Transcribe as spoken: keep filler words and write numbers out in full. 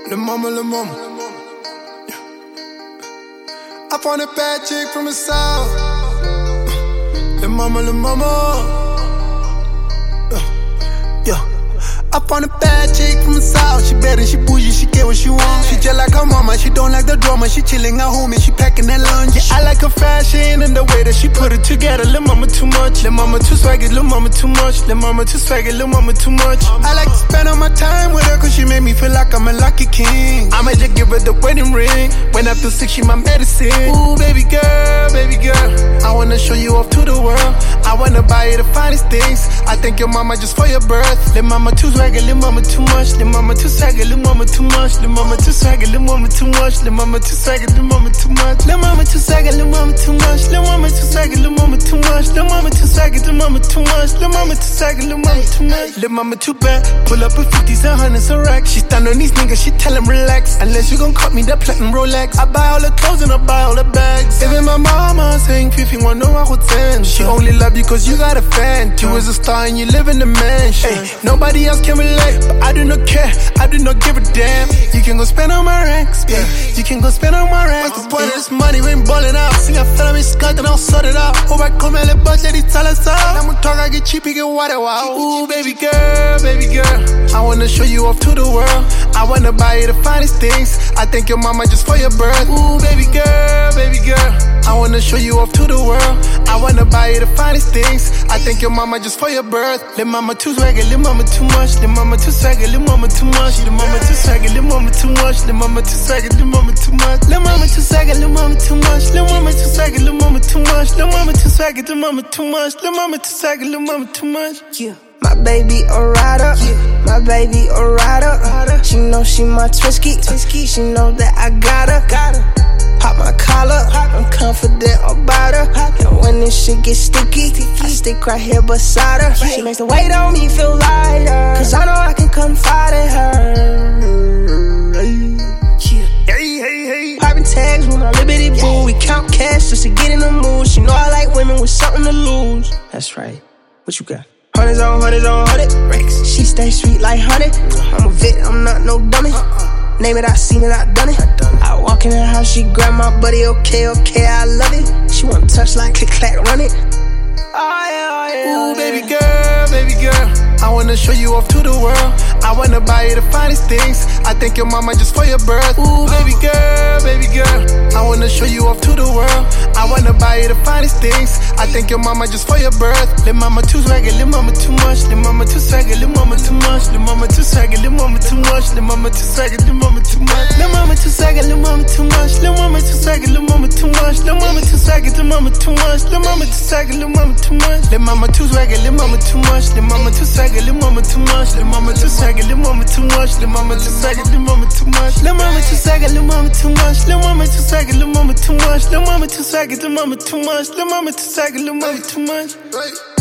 Le mama, le mama. I found a bad chick from the south. Le mama, le mama. Yeah. I found a bad chick from the south. She bad and she bougie, she get what she want. She just like her mama, she don't like the drama. She chilling at home and she packing that lunch. Yeah, I like her fashion and the way that she put it together. Lil' mama too much, lil' mama too swaggy, lil' mama too much, lil' mama too swaggy, lil' mama too much. I like to spend all my time with her cause she made me feel like I'm a lucky king. I might just give her the wedding ring. When I feel sick, she my medicine. Ooh, baby girl, baby girl, I wanna show you off to the world. I wanna buy you the finest things. I thank your mama just for your birth. Lil' mama too swaggy, lil' mama too much, lil' mama too swaggy, lil' mama too much, lil' mama too swaggy, lil' mama too much, lil' mama too swaggy, lil' mama too much, lil' mama too swaggy, lil' mama too much, lil' mama too swaggy, lil' mama too much, lil' mama too swaggy, lil' mama too much, lil' mama too swaggy, lil' mama too much, lil' mama too bad. Pull up with fifties and hundreds and racks. She stand on these niggas, she tell them relax. Unless you gon' cut me the platinum Rolex. I buy all the clothes and I buy all the bags. Even my mama saying Fifi want no one ten. She only love you cause you got a fan. You was a star and you live in the mansion. Ay, nobody else can relate, but I do not care, I do not give a damn. You can go spend on my ranks, yeah. You can go spend on my ranks. What's the point of this money, we ain't ballin' out. Sing a fella, me scut and I'll sort it out. Oh, I come and let budget, it tell us out. I'm gonna talk, I get cheap, you get water, wow. Ooh, baby girl, baby girl, I wanna show you off to the world. I wanna buy you the finest things. I thank your mama just for your birth. Ooh, baby girl, baby girl, I wanna show you off to the world. I wanna buy you the finest things. I thank your mama just for your birth. Lil' mama too swaggy, lil' mama too much, lil' mama too swaggy, lil' mama too much, lil' mama too swaggy, lil' mama too much, lil' mama too swaggy, lil' mama too much, lil' mama too swaggy, lil' mama too much, lil' mama too swaggy, lil' mama too much, lil' mama too swaggy, lil' mama too much, lil' mama too swaggy, lil' mama too much. Yeah. My baby a rider, yeah. My baby a rider. rider. She know she my Twisky, Twisky. She know that I got her. Got her. Pop my collar, I'm confident about her. And when this shit gets sticky, I stick right here beside her. She makes the weight on me feel lighter, cause I know I can confide in her. Hey, hey, hey. Popping tags with my liberty boo. We count cash just to get in the mood. She know I like women with something to lose. That's right. What you got? Hundreds on hundreds on hundred racks. She stay sweet like honey. I'm a vet, I'm not no dummy. Name it, I seen it, I done it. I walk in her house, she grab my buddy. Okay, okay, I love it. She wanna touch like click clack, run it. Oh yeah, oh yeah. Ooh, baby girl, baby girl, I wanna show you off to the world. I wanna buy you the finest things. I thank your mama just for your birth. Ooh, baby girl, baby girl, I wanna show you off to the world. I wanna buy you the finest things. I thank your mama just for your birth. Lil' mama too swaggy, lil' mama too much, lil' mama too swaggy, lil' mama too much, lil' mama too swaggy, lil' mama too much, lil' mama too swaggy, lil' mama too much, lil' mama too swaggy, lil' mama too much, lil' mama too swaggy, lil' mama too much, lil' mama too swaggy, lil' mama too much, lil' mama too swaggy, lil' mama too much, lil' mama too swaggy, lil' mama too much, lil' mama too swaggy, lil' mama too much, lil' mama too swaggy, lil' mama too much, lil' mama too swaggy, lil' mama too much, lil' mama too swaggy, lil' mama too much, lil' mama too swaggy, lil' mama too much, lil' mama too swaggy, lil' mama too much, lil' mama too swaggy, lil' mama too much.